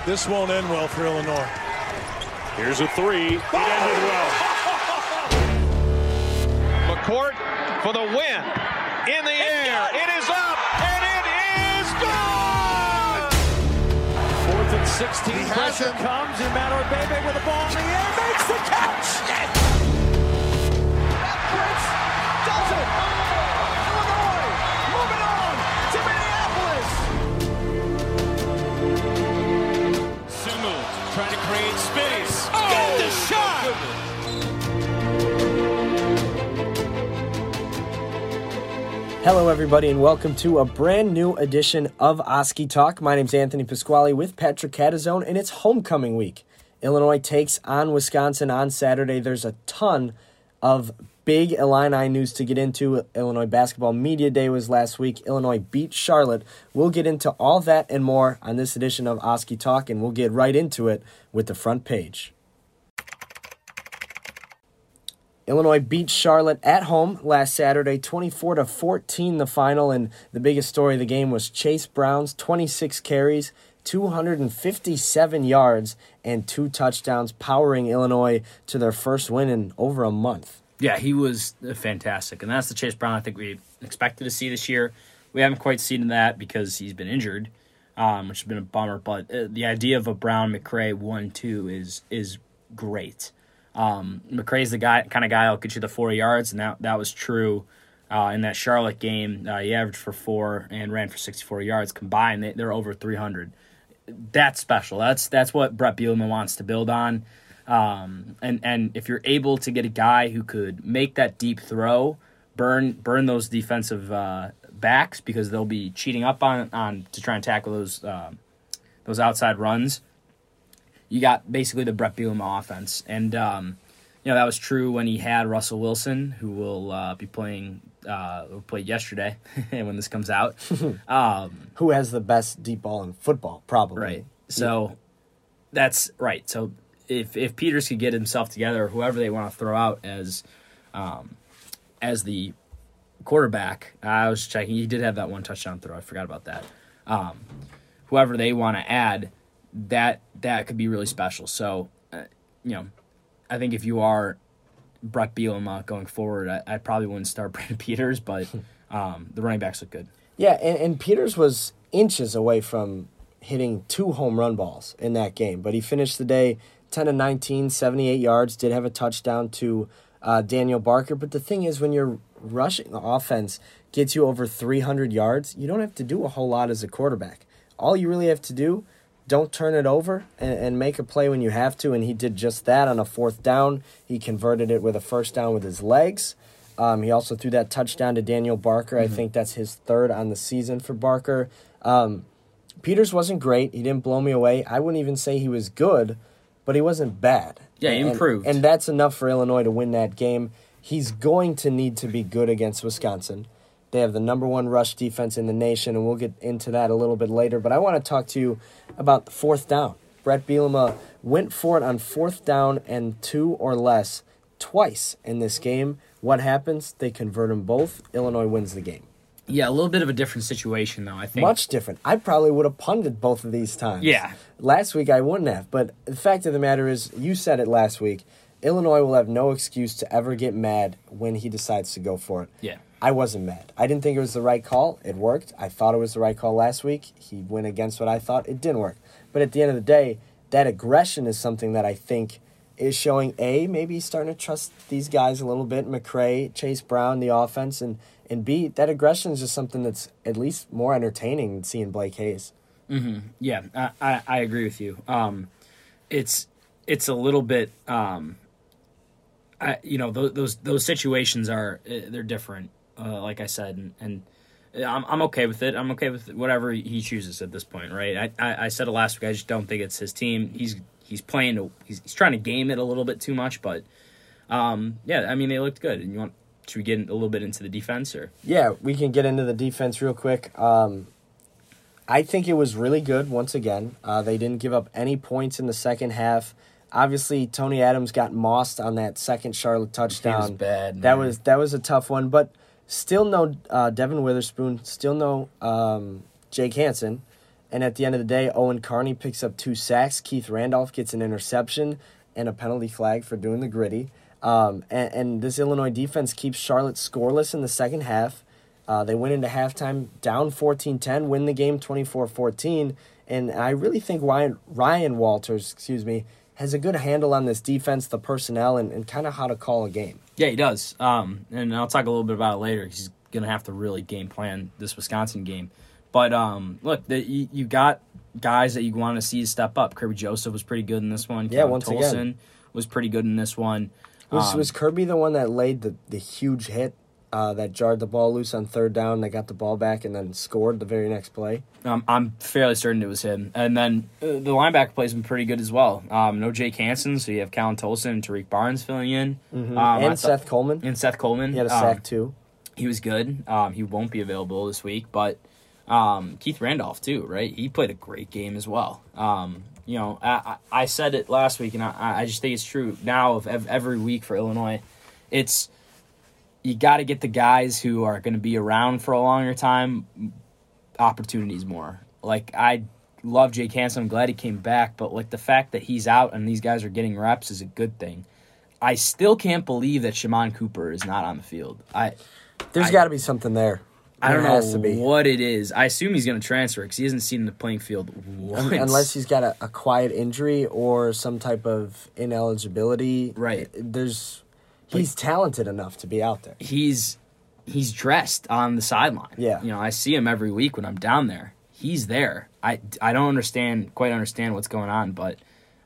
This won't end well for Illinois. Here's a three. It ended well. McCourt for the win. In the air. It is up. And it is gone! 4th and 16. Pressure comes. Emmanuel Bebe with the ball in the air. Makes the catch. That Prince does it. Illinois moving on to Minneapolis. Sumu trying to create space. Get the shot. Hello, everybody, and welcome to a brand new edition of Oski Talk. My name's Anthony Pasquale with Patrick Catazone, and it's homecoming week. Illinois takes on Wisconsin on Saturday. There's a ton of big Illini news to get into. Illinois Basketball Media Day was last week. Illinois beat Charlotte. We'll get into all that and more on this edition of Oski Talk, and we'll get right into it with the front page. Illinois beat Charlotte at home last Saturday, 24-14 the final, and the biggest story of the game was Chase Brown's 26 carries, 257 yards, and 2 touchdowns, powering Illinois to their first win in over a month. Yeah, he was fantastic, and that's the Chase Brown I think we expected to see this year. We haven't quite seen that because he's been injured, which has been a bummer, but the idea of a Brown-McCray 1-2 is great. McCray's the kind of guy that'll get you the 4 yards, and that was true in that Charlotte game. He averaged for 4 and ran for 64 yards combined. They're over 300. That's special. That's what Brett Bielema wants to build on. And if you're able to get a guy who could make that deep throw, burn those defensive backs because they'll be cheating up on to try and tackle those outside runs. You got basically the Brett Bielema offense. And, that was true when he had Russell Wilson, who will be playing, played yesterday when this comes out. Who has the best deep ball in football, probably. Right. So that's right. So if Peters could get himself together, or whoever they want to throw out as the quarterback, I was checking. He did have that 1 touchdown throw. I forgot about that. Whoever they want to add, that could be really special. So, I think if you are Brett Bielema going forward, I probably wouldn't start Brandon Peters, but the running backs look good. Yeah, and Peters was inches away from hitting 2 home run balls in that game, but he finished the day 10-19, 78 yards, did have a touchdown to Daniel Barker. But the thing is, when you're rushing the offense gets you over 300 yards, you don't have to do a whole lot as a quarterback. All you really have to do, don't turn it over and make a play when you have to, and he did just that on a 4th down. He converted it with a 1st down with his legs. He also threw that touchdown to Daniel Barker. Mm-hmm. I think that's his 3rd on the season for Barker. Peters wasn't great. He didn't blow me away. I wouldn't even say he was good, but he wasn't bad. Yeah, he improved. And that's enough for Illinois to win that game. He's going to need to be good against Wisconsin. They have the number 1 rush defense in the nation, and we'll get into that a little bit later. But I want to talk to you about the 4th down. Brett Bielema went for it on 4th down and 2 or less twice in this game. What happens? They convert them both. Illinois wins the game. Yeah, a little bit of a different situation, though, I think. Much different. I probably would have punted both of these times. Yeah. Last week I wouldn't have. But the fact of the matter is, you said it last week, Illinois will have no excuse to ever get mad when he decides to go for it. Yeah. I wasn't mad. I didn't think it was the right call. It worked. I thought it was the right call last week. He went against what I thought. It didn't work. But at the end of the day, that aggression is something that I think is showing, maybe he's starting to trust these guys a little bit, McCray, Chase Brown, the offense, and B, that aggression is just something that's at least more entertaining than seeing Blake Hayes. Mm-hmm. Yeah, I agree with you. It's a little bit, those situations they're different. Like I said, and I'm okay with it. I'm okay with whatever he chooses at this point, right? I said it last week. I just don't think it's his team. He's playing. He's trying to game it a little bit too much, but they looked good. And should we get a little bit into the defense, or? Yeah, we can get into the defense real quick. I think it was really good once again. They didn't give up any points in the second half. Obviously, Tony Adams got mossed on that second Charlotte touchdown. He was bad, man. That was a tough one, but still no Devin Witherspoon, still no Jake Hansen, And at the end of the day, Owen Carney picks up 2 sacks. Keith Randolph gets an interception and a penalty flag for doing the gritty. And this Illinois defense keeps Charlotte scoreless in the second half. They went into halftime down 14-10, win the game 24-14. And I really think Ryan Walters, has a good handle on this defense, the personnel, and kind of how to call a game. Yeah, he does. And I'll talk a little bit about it later. He's going to have to really game plan this Wisconsin game. But, look, you got guys that you want to see step up. Kirby Joseph was pretty good in this one. Yeah, Kevin once Tolson again. was pretty good in this one. Was Kirby the one that laid the huge hit that jarred the ball loose on third down? They got the ball back and then scored the very next play? I'm fairly certain it was him. And then the linebacker play's been pretty good as well. No Jake Hansen, so you have Callan Tolson and Tariq Barnes filling in. Mm-hmm. And Seth Coleman. And Seth Coleman. He had a sack, too. He was good. He won't be available this week, but Keith Randolph, too, right? He played a great game as well. I said it last week, and I just think it's true now of every week for Illinois. It's you got to get the guys who are going to be around for a longer time opportunities more. Like, I love Jake Hansen. I'm glad he came back, but like the fact that he's out and these guys are getting reps is a good thing. I still can't believe that Shimon Cooper is not on the field. There's got to be something there. I don't know what it is. I assume he's going to transfer because he hasn't seen the playing field once. Unless he's got a quiet injury or some type of ineligibility. Right. He's talented enough to be out there. He's dressed on the sideline. Yeah. I see him every week when I'm down there. He's there. I don't quite understand what's going on, but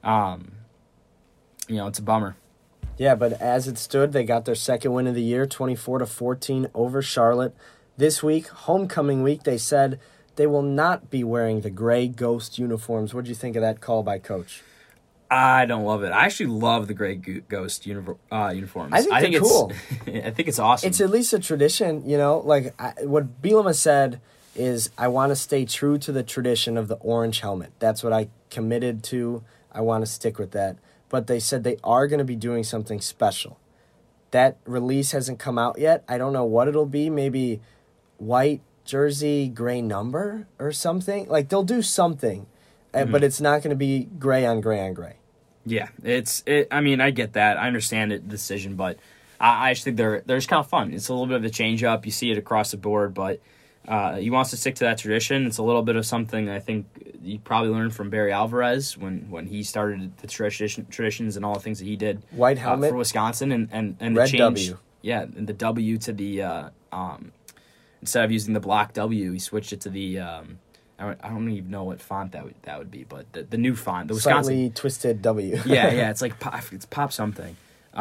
it's a bummer. Yeah, but as it stood, they got their second win of the year, 24-14 over Charlotte. This week, homecoming week, they said they will not be wearing the gray Ghost uniforms. What did you think of that call by Coach? I don't love it. I actually love the gray Ghost uniforms. I think they're cool. I think it's awesome. It's at least a tradition, what Bielema said is, I want to stay true to the tradition of the orange helmet. That's what I committed to. I want to stick with that. But they said they are going to be doing something special. That release hasn't come out yet. I don't know what it'll be. Maybe white jersey, gray number or something. Like, they'll do something, but it's not going to be gray on gray on gray. Yeah, I get that. I understand the decision, but I just think they're just kind of fun. It's a little bit of a change up. You see it across the board, but he wants to stick to that tradition. It's a little bit of something I think you probably learned from Barry Alvarez when he started the traditions and all the things that he did. White helmet for Wisconsin and red the change. W. Yeah, and the W to the instead of using the block W, he switched it to the I don't even know what font that would be, but the new font, the Wisconsin slightly twisted W. yeah, it's like it's pop something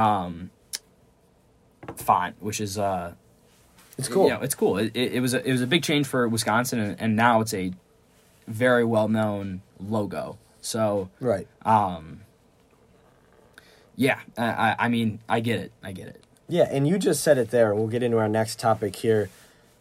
font, which is it's cool. It's cool. It was a big change for Wisconsin, and now it's a very well known logo. So right. Yeah, I get it. Yeah, and you just said it there. We'll get into our next topic here.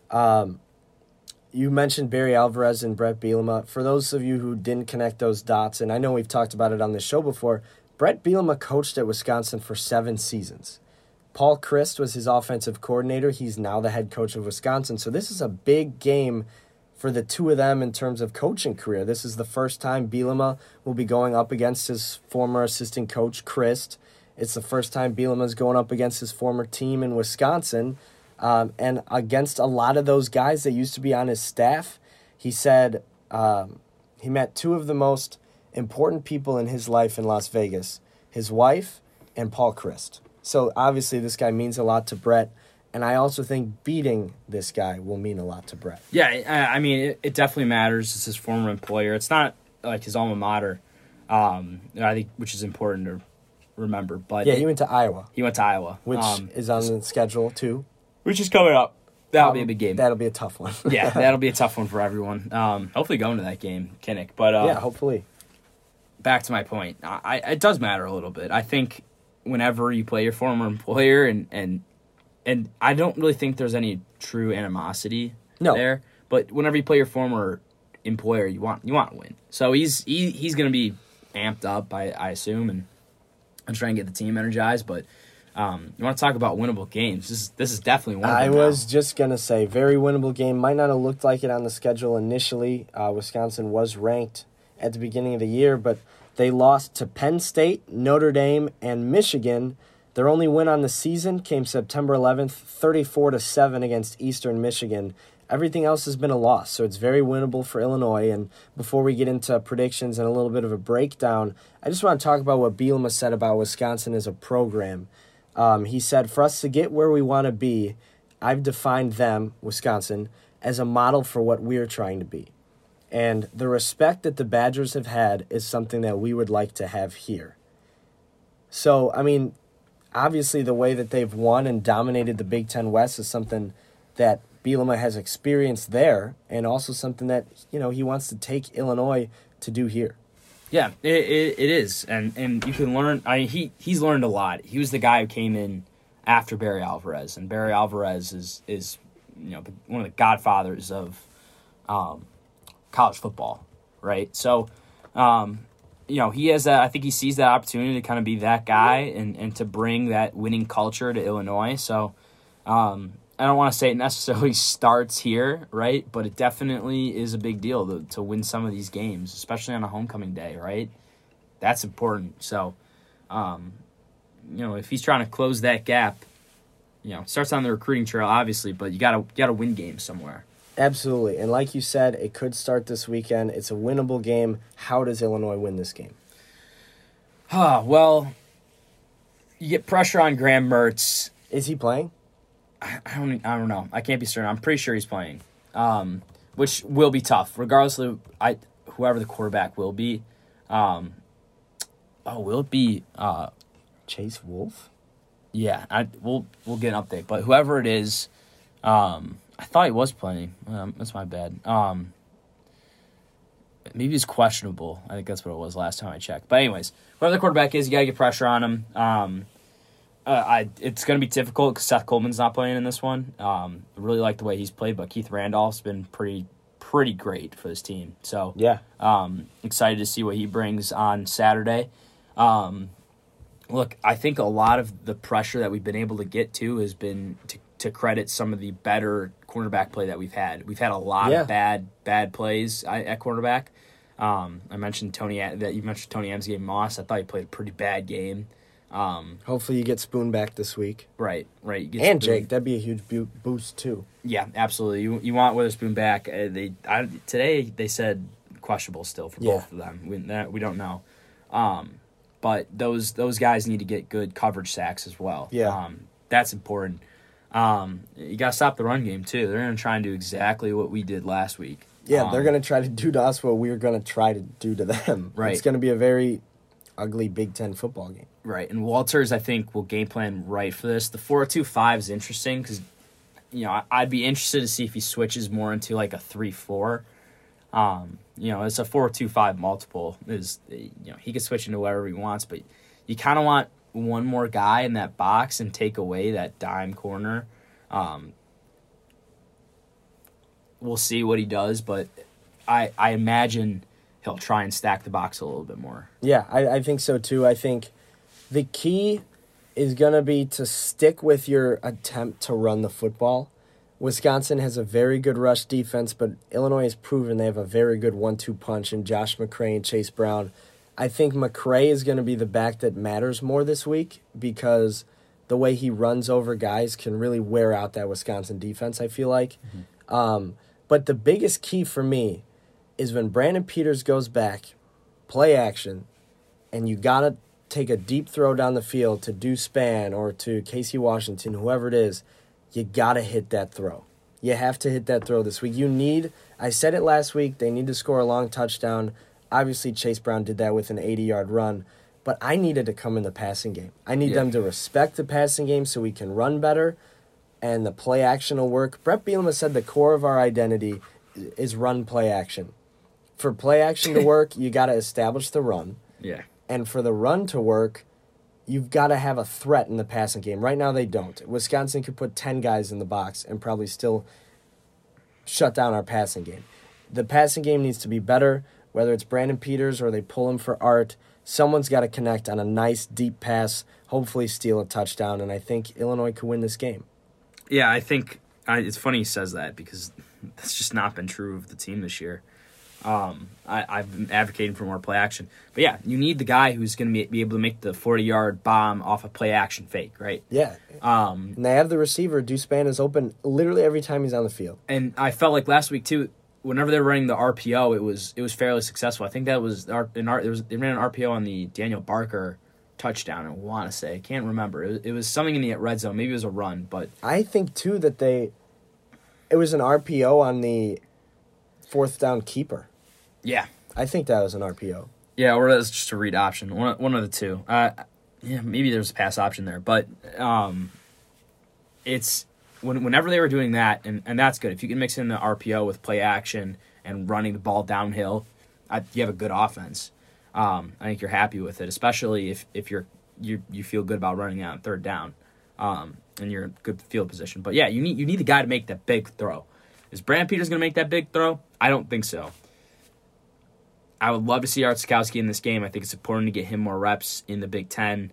You mentioned Barry Alvarez and Brett Bielema. For those of you who didn't connect those dots, and I know we've talked about it on the show before, Brett Bielema coached at Wisconsin for 7 seasons. Paul Chryst was his offensive coordinator. He's now the head coach of Wisconsin. So this is a big game for the two of them in terms of coaching career. This is the first time Bielema will be going up against his former assistant coach, Chryst. It's the first time Bielema's going up against his former team in Wisconsin. And against a lot of those guys that used to be on his staff. He said he met 2 of the most important people in his life in Las Vegas, his wife and Paul Chryst. So obviously this guy means a lot to Brett, and I also think beating this guy will mean a lot to Brett. Yeah, it definitely matters. It's his former employer. It's not like his alma mater, I think, which is important to remember. But yeah, he went to Iowa. Which is on the schedule too. Which is coming up. That'll be a big game. That'll be a tough one. Yeah, that'll be a tough one for everyone. Hopefully going to that game, Kinnick. But yeah, hopefully. Back to my point. It does matter a little bit. I think whenever you play your former employer, and I don't really think there's any true animosity there. But whenever you play your former employer, you want to win. So he's going to be amped up, I assume, and try and get the team energized. But You want to talk about winnable games? This is definitely one of them. I was just going to say, very winnable game. Might not have looked like it on the schedule initially. Wisconsin was ranked at the beginning of the year, but they lost to Penn State, Notre Dame, and Michigan. Their only win on the season came September 11th, 34-7 against Eastern Michigan. Everything else has been a loss, so it's very winnable for Illinois. And before we get into predictions and a little bit of a breakdown, I just want to talk about what Bielema said about Wisconsin as a program. He said, for us to get where we want to be, I've defined them, Wisconsin, as a model for what we're trying to be. And the respect that the Badgers have had is something that we would like to have here. So, I mean, obviously the way that they've won and dominated the Big Ten West is something that Bielema has experienced there, and also something that, he wants to take Illinois to do here. Yeah, it is, and you can learn. He's learned a lot. He was the guy who came in after Barry Alvarez, and Barry Alvarez is one of the godfathers of college football, right? So, he has that. I think he sees that opportunity to kind of be that guy and to bring that winning culture to Illinois. So, I don't want to say it necessarily starts here, right? But it definitely is a big deal to win some of these games, especially on a homecoming day, right? That's important. So, if he's trying to close that gap, it starts on the recruiting trail, obviously, but you gotta win games somewhere. Absolutely. And like you said, it could start this weekend. It's a winnable game. How does Illinois win this game? Well, you get pressure on Graham Mertz. Is he playing? I don't know. I can't be certain. I'm pretty sure he's playing, which will be tough, regardless of whoever the quarterback will be. Will it be Chase Wolf? Yeah, we'll get an update. But whoever it is, I thought he was playing. That's my bad. Maybe he's questionable. I think that's what it was last time I checked. But anyways, whoever the quarterback is, you gotta get pressure on him. It's going to be difficult because Seth Coleman's not playing in this one. I really like the way he's played, but Keith Randolph's been pretty great for this team. So yeah, excited to see what he brings on Saturday. Look, I think a lot of the pressure that we've been able to get to has been to credit some of the better cornerback play that we've had. We've had a lot of bad plays at cornerback. I mentioned that you mentioned Tony Emsgate Moss. I thought he played a pretty bad game. Hopefully you get Spoon back this week. Right. You get and Spoon. Jake, that'd be a huge boost too. Yeah, absolutely. You want Witherspoon back. Today they said questionable still for both of them. We don't know. But those guys need to get good coverage sacks as well. Yeah. That's important. You got to stop the run game too. They're going to try and do exactly what we did last week. Yeah, they're going to try to do to us what we're going to try to do to them. Right. It's going to be a very ugly Big Ten football game. Right, and Walters, I think, will game plan right for this. The 4-2-5 is interesting because, I'd be interested to see if he switches more into like a 3-4. It's a 4-2-5 multiple. He could switch into whatever he wants, but you kind of want one more guy in that box and take away that dime corner. We'll see what he does, but I imagine he'll try and stack the box a little bit more. Yeah, I think so too. I think the key is going to be to stick with your attempt to run the football. Wisconsin has a very good rush defense, but Illinois has proven they have a very good 1-2 punch in Josh McCray and Chase Brown. I think McCray is going to be the back that matters more this week because the way he runs over guys can really wear out that Wisconsin defense, I feel like. Mm-hmm. But the biggest key for me is when Brandon Peters goes back, play action, and you got to take a deep throw down the field to Deuce Spann or to Casey Washington, whoever it is, you got to hit that throw. You have to hit that throw this week. I said it last week, they need to score a long touchdown. Obviously, Chase Brown did that with an 80-yard run, but I needed to come in the passing game. I need them to respect the passing game so we can run better, and the play action will work. Brett Bielema said the core of our identity is run play action. For play action to work, you got to establish the run. Yeah. And for the run to work, you've got to have a threat in the passing game. Right now they don't. Wisconsin could put 10 guys in the box and probably still shut down our passing game. The passing game needs to be better, whether it's Brandon Peters or they pull him for Art. Someone's got to connect on a nice deep pass, hopefully steal a touchdown, and I think Illinois could win this game. Yeah, I think it's funny he says that because that's just not been true of the team this year. I've been advocating for more play action. But yeah, you need the guy who's going to be able to make the 40-yard bomb off a play action fake, right? Yeah. And they have the receiver. Deuce Banna's open literally every time he's on the field. And I felt like last week, too, whenever they were running the RPO, it was fairly successful. I think that was they ran an RPO on the Daniel Barker touchdown, I want to say. I can't remember. It was something in the red zone. Maybe it was a run, but I think, too, that it was an RPO on the fourth down keeper. yeah. I think that was an RPO. Yeah, or that's just a read option. One of the two. Yeah, maybe there's a pass option there, but it's whenever they were doing that, and that's good. If you can mix in the RPO with play action and running the ball downhill, you have a good offense. I think you're happy with it, especially if you feel good about running out on third down, and you're in good field position. But yeah, you need the guy to make that big throw. Is Brandon Peters going to make that big throw? I don't think so. I would love to see Art Sikowski in this game. I think it's important to get him more reps in the Big Ten.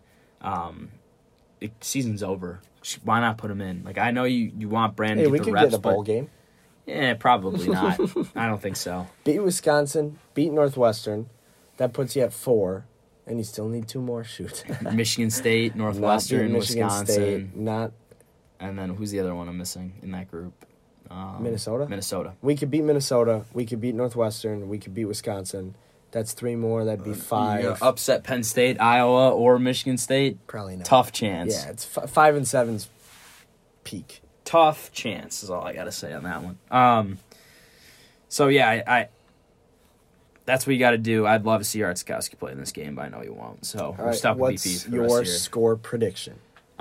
Season's over. Why not put him in? Like, I know you want Brandon to get the reps. We could get a bowl game. Yeah, probably not. I don't think so. Beat Wisconsin, beat Northwestern. That puts you at 4, and you still need 2 more. Shoot. Michigan State, Northwestern, Wisconsin. State, not. And then who's the other one I'm missing in that group? Minnesota? Minnesota. We could beat Minnesota. We could beat Northwestern. We could beat Wisconsin. That's 3 more. That'd be 5. Upset Penn State, Iowa, or Michigan State? Probably not. Tough chance. Yeah, it's 5 and 7's peak. Tough chance is all I got to say on that one. So, yeah, I that's what you got to do. I'd love to see Art Sikowski play in this game, but I know he won't. So, we're stuck with BP for the rest of the year. What's your score prediction?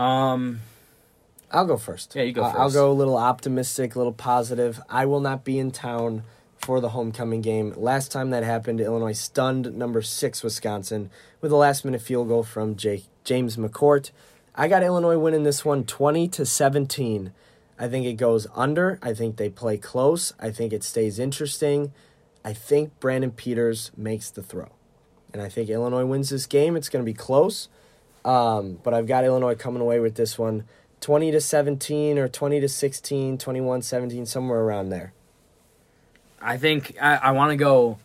I'll go first. Yeah, you go first. I'll go a little optimistic, a little positive. I will not be in town for the homecoming game. Last time that happened, Illinois stunned number 6 Wisconsin with a last-minute field goal from James McCourt. I got Illinois winning this one 20-17. I think it goes under. I think they play close. I think it stays interesting. I think Brandon Peters makes the throw. And I think Illinois wins this game. It's going to be close. But I've got Illinois coming away with this one 20-17 or 20-16, 21-17, somewhere around there. I think I want to go.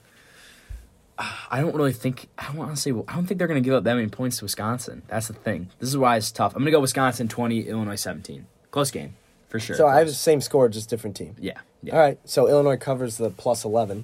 I don't think they're going to give up that many points to Wisconsin. That's the thing. This is why it's tough. I'm going to go Wisconsin 20, Illinois 17. Close game, for sure. So I have the same score, just different team. Yeah. All right, so Illinois covers the plus 11.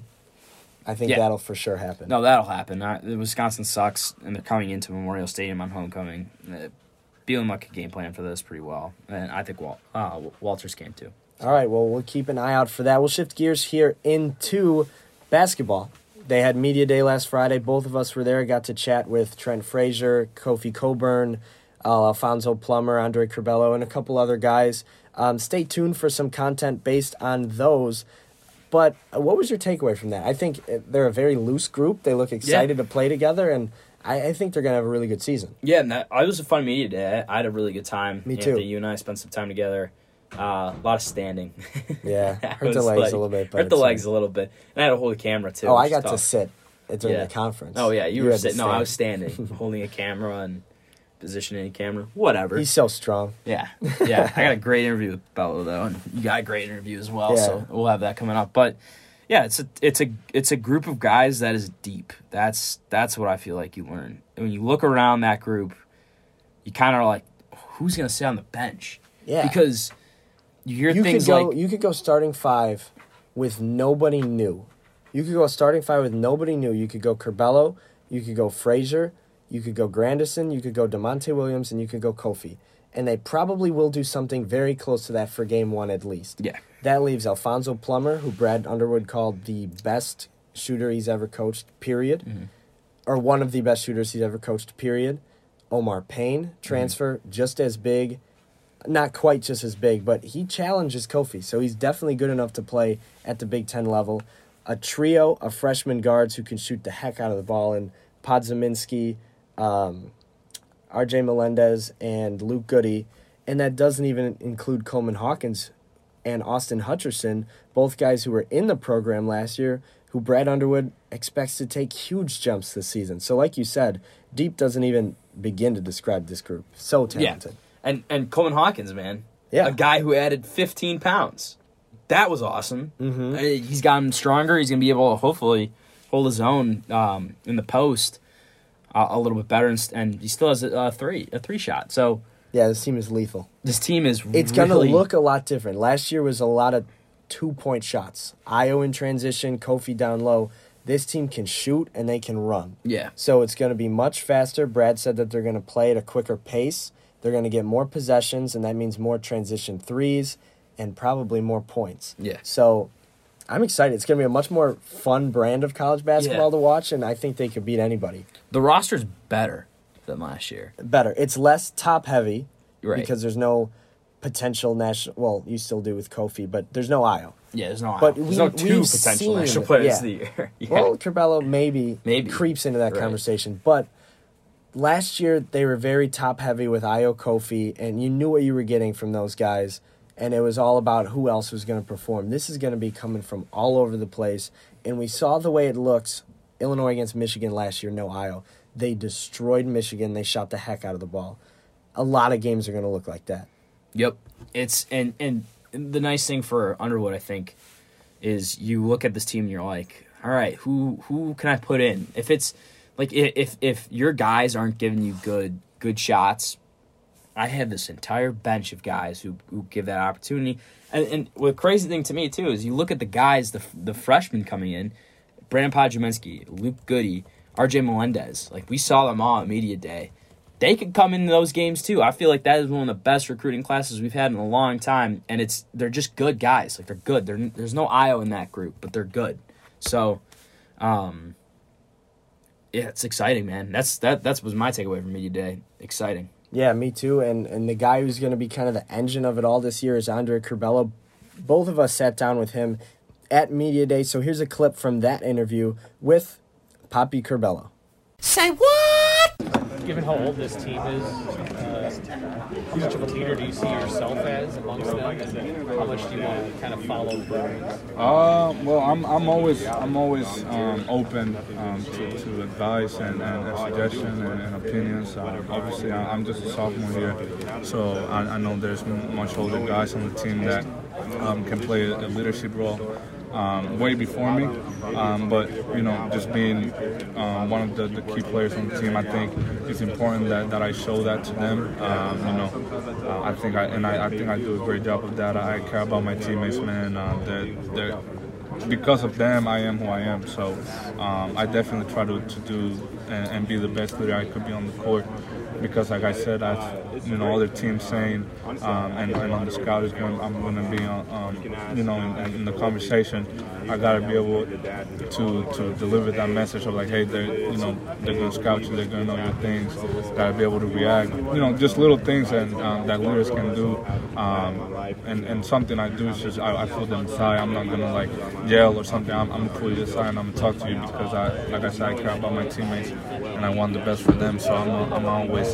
I think that'll for sure happen. No, that'll happen. Wisconsin sucks, and they're coming into Memorial Stadium on homecoming. Bielema could game plan for this pretty well, and I think Walters can too. All right, well, we'll keep an eye out for that. We'll shift gears here into basketball. They had Media Day last Friday. Both of us were there. Got to chat with Trent Frazier, Kofi Coburn, Alfonso Plummer, Andre Curbelo, and a couple other guys. Stay tuned for some content based on those. But what was your takeaway from that? I think they're a very loose group. They look excited to play together, and I think they're going to have a really good season. Yeah, and it was a fun media day. I had a really good time. Me too. You and I spent some time together. A lot of standing. Yeah, hurt the legs a little bit. Hurt the legs a little bit. And I had to hold a camera, too. Oh, I got to sit during the conference. Oh, yeah, you were sitting. No, I was standing, holding a camera and positioning a camera. Whatever. He's so strong. Yeah. I got a great interview with Bello, though, and you got a great interview as well, so we'll have that coming up. But, yeah, it's a group of guys that is deep. That's what I feel like you learn. And when you look around that group, you kind of are like, who's going to sit on the bench? Yeah. Because you hear things like... You could go starting 5 with nobody new. You could go starting 5 with nobody new. You could go Curbelo. You could go Frazier. You could go Grandison. You could go DeMonte Williams. And you could go Kofi. And they probably will do something very close to that for game 1 at least. Yeah. That leaves Alfonso Plummer, who Brad Underwood called the best shooter he's ever coached, period. Mm-hmm. Or one of the best shooters he's ever coached, period. Omar Payne, transfer, just as big. Not quite just as big, but he challenges Kofi, so he's definitely good enough to play at the Big Ten level. A trio of freshman guards who can shoot the heck out of the ball, and Podziemski, R.J. Melendez, and Luke Goody, and that doesn't even include Coleman Hawkins and Austin Hutcherson, both guys who were in the program last year, who Brad Underwood expects to take huge jumps this season. So like you said, deep doesn't even begin to describe this group. So talented. Yeah. And Coleman Hawkins, man. Yeah. A guy who added 15 pounds. That was awesome. Mm-hmm. He's gotten stronger. He's going to be able to hopefully hold his own in the post a little bit better. And he still has a three shot. So yeah, this team is lethal. This team is It's going to look a lot different. Last year was a lot of 2-point shots. Ayo in transition, Kofi down low. This team can shoot and they can run. Yeah. So it's going to be much faster. Brad said that they're going to play at a quicker pace. They're going to get more possessions, and that means more transition threes and probably more points. Yeah. So I'm excited. It's going to be a much more fun brand of college basketball to watch, and I think they could beat anybody. The roster's better than last year. Better. It's less top-heavy Right. because there's no potential national – well, you still do with Kofi, but there's no Ayo. Yeah, there's no But there's no two we've potential seen- national players yeah. of the year. Yeah. Well, Curbelo maybe Maybe. creeps into that Right. conversation. But last year, they were very top-heavy with Ayo, Kofi, and you knew what you were getting from those guys, and it was all about who else was going to perform. This is going to be coming from all over the place, and we saw the way it looks. Illinois against Michigan last year, no Ayo. They destroyed Michigan. They shot the heck out of the ball. A lot of games are going to look like that. Yep. It's and the nice thing for Underwood, I think, is you look at this team and you're like, all right, who can I put in? If it's like if your guys aren't giving you good shots, I have this entire bench of guys who give that opportunity. And the crazy thing to me too is you look at the guys, the freshmen coming in, Brandon Podjemensky, Luke Goody, RJ Melendez. Like we saw them all at media day. They could come into those games too. I feel like that is one of the best recruiting classes we've had in a long time, and they're just good guys. Like they're good. There's no Ayo in that group, but they're good. So, yeah, it's exciting, man. That was my takeaway from media day. Exciting. Yeah, me too. And the guy who's going to be kind of the engine of it all this year is Andre Curbelo. Both of us sat down with him at media day. So here's a clip from that interview with Poppy Curbelo. Say what? Given how old this team is, how much of a leader do you see yourself as amongst them, and how much do you want to kind of follow Bruins? Well, I'm always open to advice and suggestion and opinions. Obviously, I'm just a sophomore here, so I know there's much older guys on the team that can play a leadership role. Way before me, but just being one of the key players on the team, I think it's important that I show that to them. I think I do a great job of that. I care about my teammates, man. They're because of them, I am who I am. So I definitely try to do and be the best leader I could be on the court. Because, like I said, other teams saying, and on the scout is I'm going to be on, in the conversation. I got to be able to deliver that message of like, hey, they're going to scout you, they're going to know your things. Got to be able to react, just little things that leaders can do. And something I do is just I pull them aside. I'm not going to like yell or something. I'm going to pull you aside and I'm going to talk to you because like I said, I care about my teammates and I want the best for them. So I'm always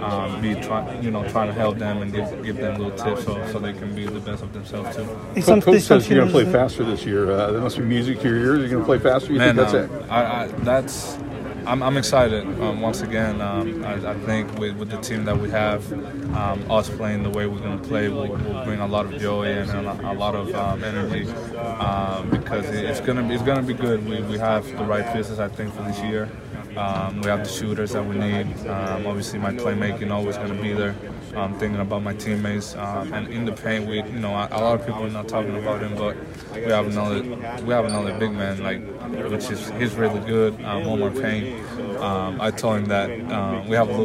trying to help them and give them little tips so they can be the best of themselves too. Coach says you're going to play faster this year. There must be music to your ears. You're going to play faster. You think that's it? I'm excited. Once again, I think with the team that we have, us playing the way we're going to play will bring a lot of joy and a lot of energy because it's going to be good. We have the right pieces, I think, for this year. We have the shooters that we need. Obviously, my playmaking always going to be there. Thinking about my teammates and in the paint, a lot of people are not talking about him, but we have another big man he's really good. One more Payne. I told him that we have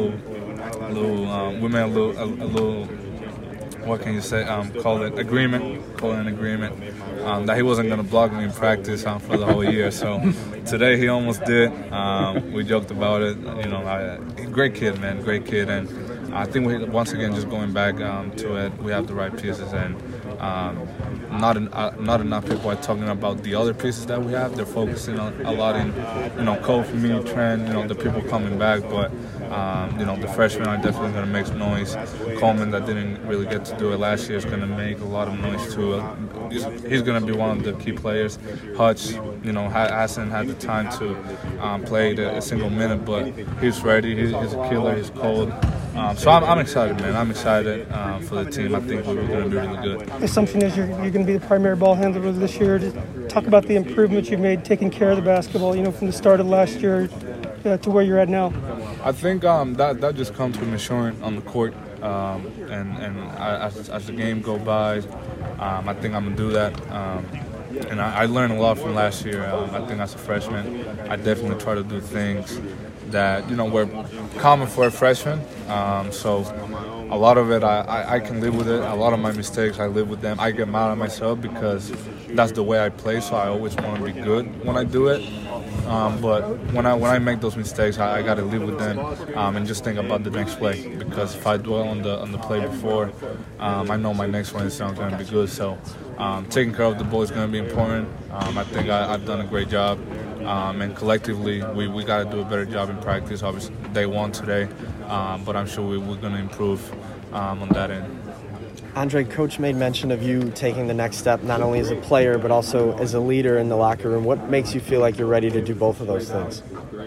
we made a little. What can you say? Call it an agreement that he wasn't going to block me in practice for the whole year. So today he almost did. We joked about it. Great kid, man, great kid. And I think once again just going back to it, we have the right pieces and not enough people are talking about the other pieces that we have. They're focusing a lot in, Kofi, me, Trent, the people coming back. But, the freshmen are definitely going to make some noise. Coleman, that didn't really get to do it last year, is going to make a lot of noise too. He's going to be one of the key players. Hutch, hasn't had the time to play a single minute, but he's ready. He's a killer. He's cold. So I'm excited, man. I'm excited for the team. I think we're going to be really good. The assumption is you're going to be the primary ball handler this year. Just talk about the improvements you've made taking care of the basketball, from the start of last year to where you're at now. I think that just comes from maturing on the court. As the game go by, I think I'm going to do that. And I learned a lot from last year. I think as a freshman, I definitely try to do things that, were common for a freshman. So a lot of it, I can live with it. A lot of my mistakes, I live with them. I get mad at myself because that's the way I play, so I always want to be good when I do it. But when I make those mistakes, I got to live with them and just think about the next play. Because if I dwell on the play before, I know my next one is not going to be good. So taking care of the ball is going to be important. I think I've done a great job. And collectively, we got to do a better job in practice. Obviously, day one today, but I'm sure we're going to improve on that end. Andre, Coach made mention of you taking the next step, not only as a player, but also as a leader in the locker room. What makes you feel like you're ready to do both of those things?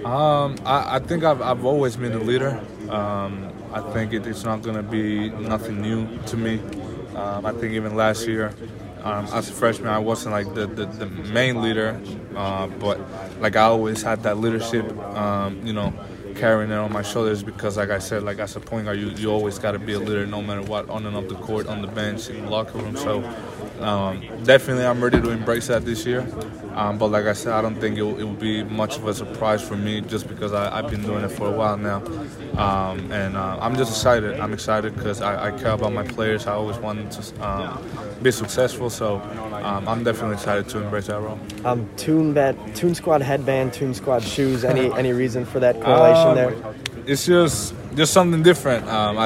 I think I've always been a leader. I think it's not going to be nothing new to me. I think even last year, as a freshman, I wasn't like the main leader, but like I always had that leadership, carrying it on my shoulders because, like I said, like as a point guard, you always got to be a leader no matter what, on and off the court, on the bench, in the locker room. So definitely I'm ready to embrace that this year. But like I said, I don't think it will be much of a surprise for me just because I've been doing it for a while now. And I'm just excited. I'm excited because I care about my players. I always wanted to be successful. So I'm definitely excited to embrace that role. Toon Squad headband, Toon Squad shoes. Any reason for that correlation there? It's just something different.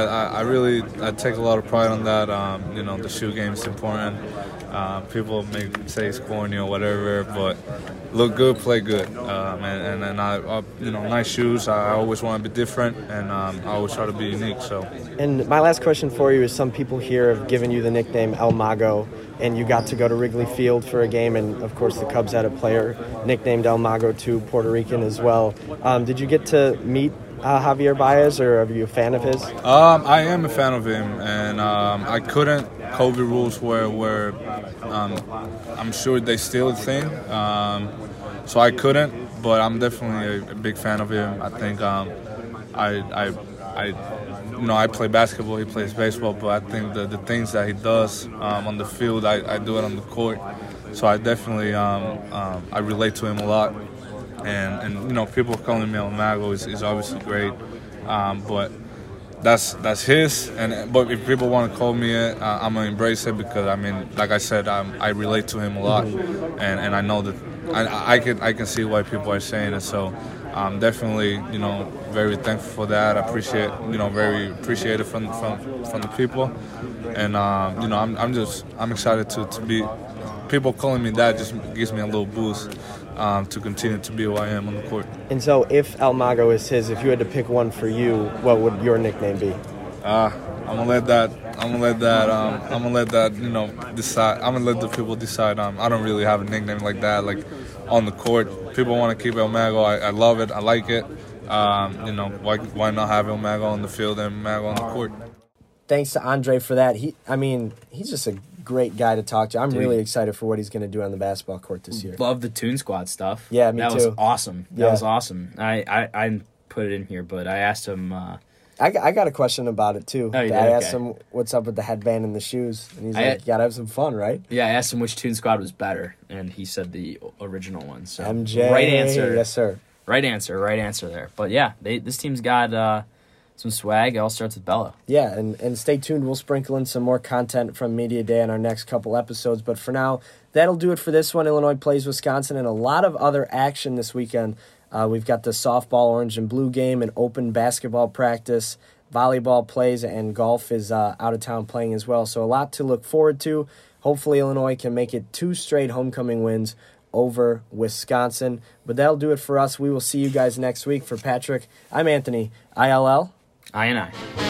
I take a lot of pride on that. The shoe game is important. People may say it's corny or whatever, but look good, play good, and I nice shoes. I always want to be different, and I always try to be unique. So. And my last question for you is: some people here have given you the nickname El Mago, and you got to go to Wrigley Field for a game, and of course the Cubs had a player nicknamed El Mago too, Puerto Rican as well. Did you get to meet Javier Baez, or are you a fan of his? I am a fan of him, and I couldn't. COVID rules were I'm sure they still a thing, so I couldn't. But I'm definitely a big fan of him. I think I play basketball, he plays baseball, but I think the things that he does on the field, I do it on the court. So I definitely I relate to him a lot. And people calling me El Mago is obviously great, but that's his. But if people want to call me it, I'm gonna embrace it because like I said, I relate to him a lot, and I know that I can see why people are saying it. So I'm definitely very thankful for that. I appreciate very appreciative from the people, and I'm excited to be. People calling me that just gives me a little boost to continue to be who I am on the court. And so if El Mago is his, if you had to pick one for you, what would your nickname be? I'm gonna let that decide. I'm gonna let the people decide. I don't really have a nickname like that, like on the court. People want to keep El Mago. I love it. I like it. Why not have El Mago on the field and Mago on the court? Thanks to Andre for that. He's just a great guy to talk to. I'm really excited for what he's going to do on the basketball court this year. Love the Toon Squad stuff. Yeah, me too. That was awesome. That was awesome. I put it in here, but I asked him. I got a question about it too. Oh, you did? I asked him what's up with the headband and the shoes, and he's like, "You gotta have some fun, right?" Yeah, I asked him which Toon Squad was better, and he said the original one. So MJ, right answer. Yes, sir. Right answer there. But yeah, this team's got some swag. It all starts with Bella. Yeah, and stay tuned. We'll sprinkle in some more content from Media Day in our next couple episodes. But for now, that'll do it for this one. Illinois plays Wisconsin, and a lot of other action this weekend. We've got the softball orange and blue game, and open basketball practice, volleyball plays, and golf is out of town playing as well. So a lot to look forward to. Hopefully Illinois can make it 2 straight homecoming wins over Wisconsin. But that'll do it for us. We will see you guys next week. For Patrick, I'm Anthony, ILL. I.